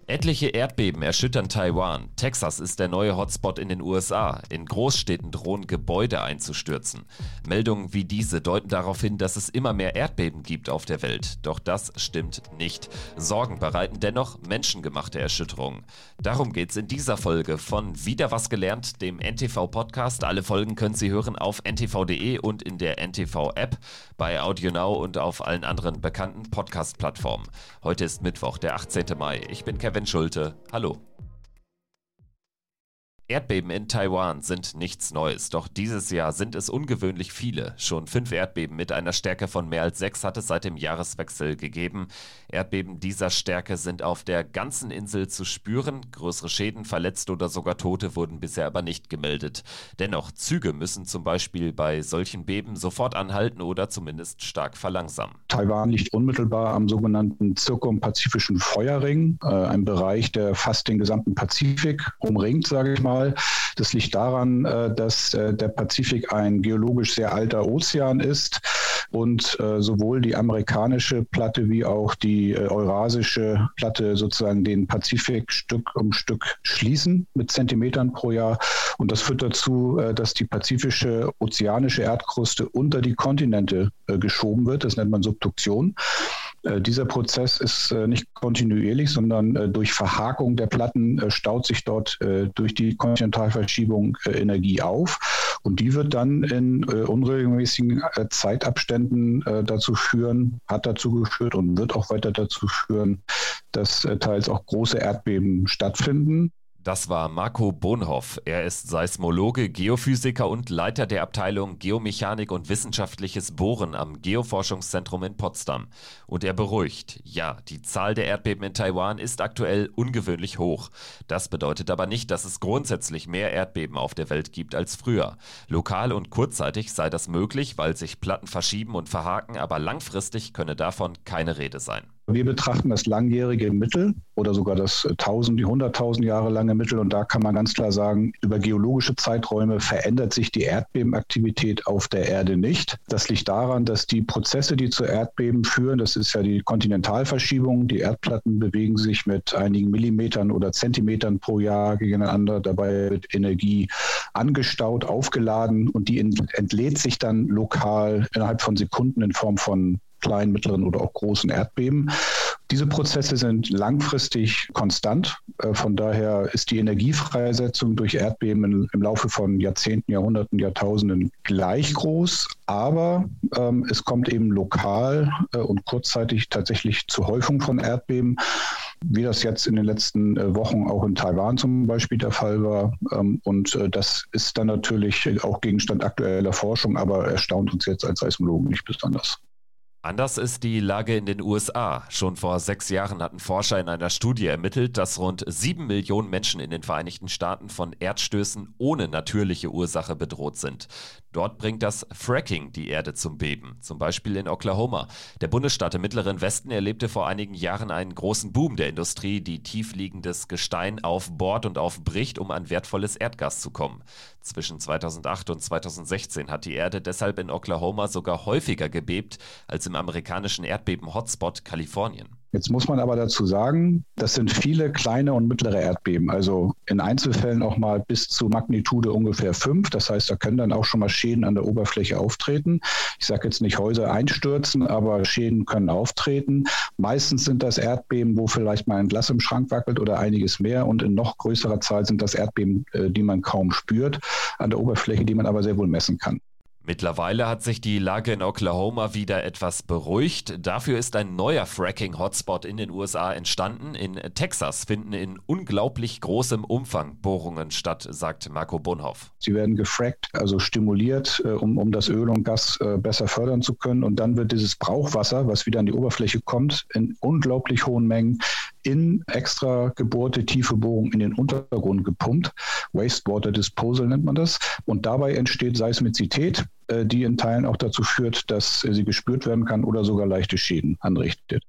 Etliche Erdbeben erschüttern Taiwan. Texas ist der neue Hotspot in den USA. In Großstädten drohen Gebäude einzustürzen. Meldungen wie diese deuten darauf hin, dass es immer mehr Erdbeben gibt auf der Welt. Doch das stimmt nicht. Sorgen bereiten dennoch menschengemachte Erschütterungen. Darum geht's in dieser Folge von Wieder was gelernt, dem NTV-Podcast. Alle Folgen können Sie hören auf ntv.de und in der NTV-App, bei AudioNow und auf allen anderen bekannten Podcast-Plattformen. Heute ist Mittwoch, der 18. Mai. Ich bin Kevin Schulte. Hallo. Erdbeben in Taiwan sind nichts Neues, doch dieses Jahr sind es ungewöhnlich viele. Schon 5 Erdbeben mit einer Stärke von mehr als 6 hat es seit dem Jahreswechsel gegeben. Erdbeben dieser Stärke sind auf der ganzen Insel zu spüren. Größere Schäden, Verletzte oder sogar Tote wurden bisher aber nicht gemeldet. Dennoch, Züge müssen zum Beispiel bei solchen Beben sofort anhalten oder zumindest stark verlangsamen. Taiwan liegt unmittelbar am sogenannten Zirkumpazifischen Feuerring, ein Bereich, der fast den gesamten Pazifik umringt, sage ich mal. Das liegt daran, dass der Pazifik ein geologisch sehr alter Ozean ist und sowohl die amerikanische Platte wie auch die eurasische Platte sozusagen den Pazifik Stück um Stück schließen mit Zentimetern pro Jahr. Und das führt dazu, dass die pazifische ozeanische Erdkruste unter die Kontinente geschoben wird. Das nennt man Subduktion. Dieser Prozess ist nicht kontinuierlich, sondern durch Verhakung der Platten staut sich dort durch die Kontinentalverschiebung Energie auf. Und die wird dann in unregelmäßigen Zeitabständen hat dazu geführt und wird auch weiter dazu führen, dass teils auch große Erdbeben stattfinden. Das war Marco Bonhoff. Er ist Seismologe, Geophysiker und Leiter der Abteilung Geomechanik und wissenschaftliches Bohren am Geoforschungszentrum in Potsdam. Und er beruhigt, ja, die Zahl der Erdbeben in Taiwan ist aktuell ungewöhnlich hoch. Das bedeutet aber nicht, dass es grundsätzlich mehr Erdbeben auf der Welt gibt als früher. Lokal und kurzzeitig sei das möglich, weil sich Platten verschieben und verhaken, aber langfristig könne davon keine Rede sein. Wir betrachten das langjährige Mittel oder sogar das 100.000 Jahre lange Mittel und da kann man ganz klar sagen, über geologische Zeiträume verändert sich die Erdbebenaktivität auf der Erde nicht. Das liegt daran, dass die Prozesse, die zu Erdbeben führen, das ist ja die Kontinentalverschiebung, die Erdplatten bewegen sich mit einigen Millimetern oder Zentimetern pro Jahr gegeneinander, dabei wird Energie angestaut, aufgeladen und die entlädt sich dann lokal innerhalb von Sekunden in Form von kleinen, mittleren oder auch großen Erdbeben. Diese Prozesse sind langfristig konstant. Von daher ist die Energiefreisetzung durch Erdbeben im Laufe von Jahrzehnten, Jahrhunderten, Jahrtausenden gleich groß. Aber es kommt eben lokal und kurzzeitig tatsächlich zur Häufung von Erdbeben, wie das jetzt in den letzten Wochen auch in Taiwan zum Beispiel der Fall war. Und das ist dann natürlich auch Gegenstand aktueller Forschung, aber erstaunt uns jetzt als Seismologen nicht besonders. Anders ist die Lage in den USA. Schon vor 6 Jahren hatten Forscher in einer Studie ermittelt, dass rund 7 Millionen Menschen in den Vereinigten Staaten von Erdstößen ohne natürliche Ursache bedroht sind. Dort bringt das Fracking die Erde zum Beben, zum Beispiel in Oklahoma. Der Bundesstaat im Mittleren Westen erlebte vor einigen Jahren einen großen Boom der Industrie, die tiefliegendes Gestein aufbohrt und aufbricht, um an wertvolles Erdgas zu kommen. Zwischen 2008 und 2016 hat die Erde deshalb in Oklahoma sogar häufiger gebebt als im amerikanischen Erdbeben-Hotspot Kalifornien. Jetzt muss man aber dazu sagen, das sind viele kleine und mittlere Erdbeben, also in Einzelfällen auch mal bis zu Magnitude ungefähr 5. Das heißt, da können dann auch schon mal Schäden an der Oberfläche auftreten. Ich sage jetzt nicht Häuser einstürzen, aber Schäden können auftreten. Meistens sind das Erdbeben, wo vielleicht mal ein Glas im Schrank wackelt oder einiges mehr. Und in noch größerer Zahl sind das Erdbeben, die man kaum spürt, an der Oberfläche, die man aber sehr wohl messen kann. Mittlerweile hat sich die Lage in Oklahoma wieder etwas beruhigt. Dafür ist ein neuer Fracking-Hotspot in den USA entstanden. In Texas finden in unglaublich großem Umfang Bohrungen statt, sagt Marco Bonhoff. Sie werden gefrackt, also stimuliert, um das Öl und Gas besser fördern zu können. Und dann wird dieses Brauchwasser, was wieder an die Oberfläche kommt, in unglaublich hohen Mengen in extra gebohrte tiefe Bohrungen in den Untergrund gepumpt. Wastewater Disposal nennt man das. Und dabei entsteht Seismizität, die in Teilen auch dazu führt, dass sie gespürt werden kann oder sogar leichte Schäden anrichtet.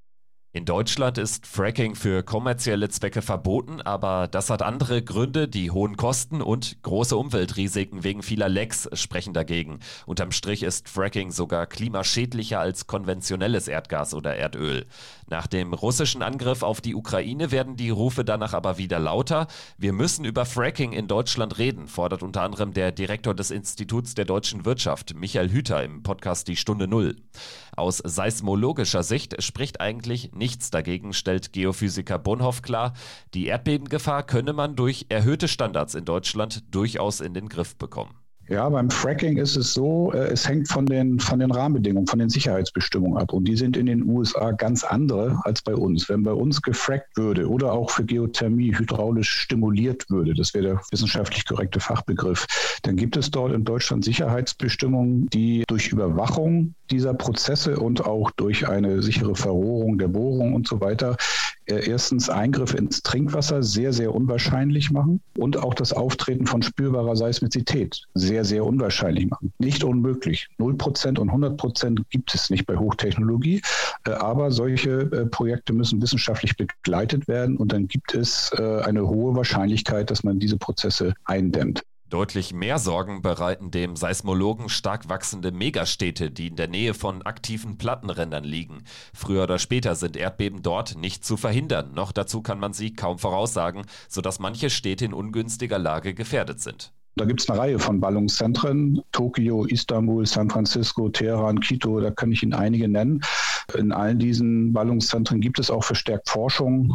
In Deutschland ist Fracking für kommerzielle Zwecke verboten, aber das hat andere Gründe. Die hohen Kosten und große Umweltrisiken wegen vieler Lecks sprechen dagegen. Unterm Strich ist Fracking sogar klimaschädlicher als konventionelles Erdgas oder Erdöl. Nach dem russischen Angriff auf die Ukraine werden die Rufe danach aber wieder lauter. Wir müssen über Fracking in Deutschland reden, fordert unter anderem der Direktor des Instituts der deutschen Wirtschaft, Michael Hüter, im Podcast Die Stunde Null. Aus seismologischer Sicht spricht eigentlich nichts dagegen, stellt Geophysiker Bonhoff klar. Die Erdbebengefahr könne man durch erhöhte Standards in Deutschland durchaus in den Griff bekommen. Ja, beim Fracking ist es so, es hängt von den Rahmenbedingungen, von den Sicherheitsbestimmungen ab. Und die sind in den USA ganz andere als bei uns. Wenn bei uns gefrackt würde oder auch für Geothermie hydraulisch stimuliert würde, das wäre der wissenschaftlich korrekte Fachbegriff, dann gibt es dort in Deutschland Sicherheitsbestimmungen, die durch Überwachung dieser Prozesse und auch durch eine sichere Verrohrung der Bohrung und so weiter erstens Eingriffe ins Trinkwasser sehr, sehr unwahrscheinlich machen und auch das Auftreten von spürbarer Seismizität sehr, sehr unwahrscheinlich machen. Nicht unmöglich. 0% und 100% gibt es nicht bei Hochtechnologie, aber solche Projekte müssen wissenschaftlich begleitet werden und dann gibt es eine hohe Wahrscheinlichkeit, dass man diese Prozesse eindämmt. Deutlich mehr Sorgen bereiten dem Seismologen stark wachsende Megastädte, die in der Nähe von aktiven Plattenrändern liegen. Früher oder später sind Erdbeben dort nicht zu verhindern. Noch dazu kann man sie kaum voraussagen, sodass manche Städte in ungünstiger Lage gefährdet sind. Da gibt es eine Reihe von Ballungszentren, Tokio, Istanbul, San Francisco, Teheran, Quito, da kann ich Ihnen einige nennen. In allen diesen Ballungszentren gibt es auch verstärkt Forschung,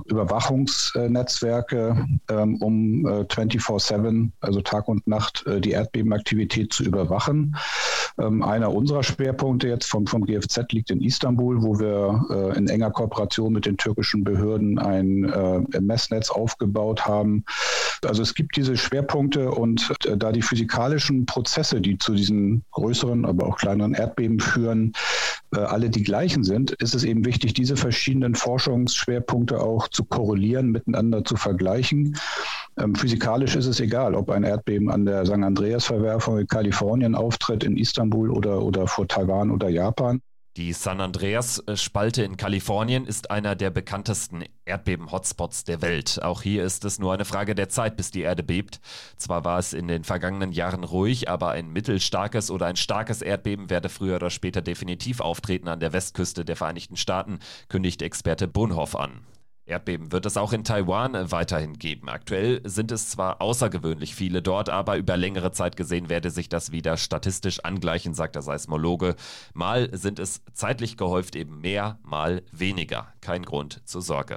Überwachungsnetzwerke, um 24/7, also Tag und Nacht, die Erdbebenaktivität zu überwachen. Einer unserer Schwerpunkte jetzt vom GFZ liegt in Istanbul, wo wir in enger Kooperation mit den türkischen Behörden ein Messnetz aufgebaut haben. Also es gibt diese Schwerpunkte und da die physikalischen Prozesse, die zu diesen größeren, aber auch kleineren Erdbeben führen, alle die gleichen sind, ist es eben wichtig, diese verschiedenen Forschungsschwerpunkte auch zu korrelieren, miteinander zu vergleichen. Physikalisch ist es egal, ob ein Erdbeben an der San Andreas-Verwerfung in Kalifornien auftritt, in Istanbul oder vor Taiwan oder Japan. Die San Andreas-Spalte in Kalifornien ist einer der bekanntesten Erdbeben-Hotspots der Welt. Auch hier ist es nur eine Frage der Zeit, bis die Erde bebt. Zwar war es in den vergangenen Jahren ruhig, aber ein mittelstarkes oder ein starkes Erdbeben werde früher oder später definitiv auftreten an der Westküste der Vereinigten Staaten, kündigt Experte Bonhoff an. Erdbeben wird es auch in Taiwan weiterhin geben. Aktuell sind es zwar außergewöhnlich viele dort, aber über längere Zeit gesehen werde sich das wieder statistisch angleichen, sagt der Seismologe. Mal sind es zeitlich gehäuft eben mehr, mal weniger. Kein Grund zur Sorge.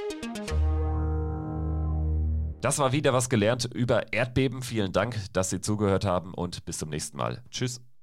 Das war wieder was gelernt über Erdbeben. Vielen Dank, dass Sie zugehört haben und bis zum nächsten Mal. Tschüss.